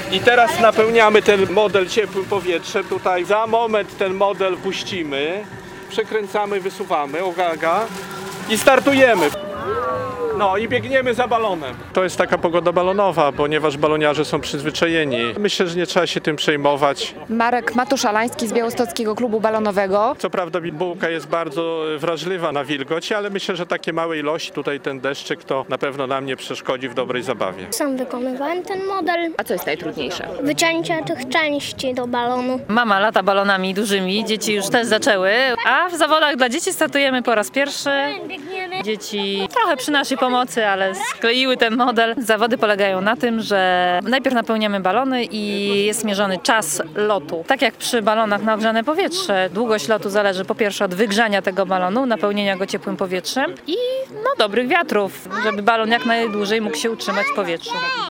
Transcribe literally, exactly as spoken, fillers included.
I teraz napełniamy ten model ciepłym powietrzem. Tutaj za moment ten model puścimy. Przekręcamy, wysuwamy, uwaga. I startujemy. No i biegniemy za balonem. To jest taka pogoda balonowa, ponieważ baloniarze są przyzwyczajeni. Myślę, że nie trzeba się tym przejmować. Marek Matuszalański z Białostockiego Klubu Balonowego. Co prawda bułka jest bardzo wrażliwa na wilgoć, ale myślę, że takie małe ilości, tutaj ten deszczyk, to na pewno nam nie przeszkodzi w dobrej zabawie. Sam wykonywałem ten model. A co jest najtrudniejsze? Wycięcie tych części do balonu. Mama lata balonami dużymi, dzieci już też zaczęły, a w zawodach dla dzieci startujemy po raz pierwszy. Biegniemy. Dzieci trochę przy naszej pomocy, ale skleiły ten model. Zawody polegają na tym, że najpierw napełniamy balony i jest mierzony czas lotu. Tak jak przy balonach na ogrzane powietrze, długość lotu zależy po pierwsze od wygrzania tego balonu, napełnienia go ciepłym powietrzem i no, dobrych wiatrów, żeby balon jak najdłużej mógł się utrzymać w powietrzu.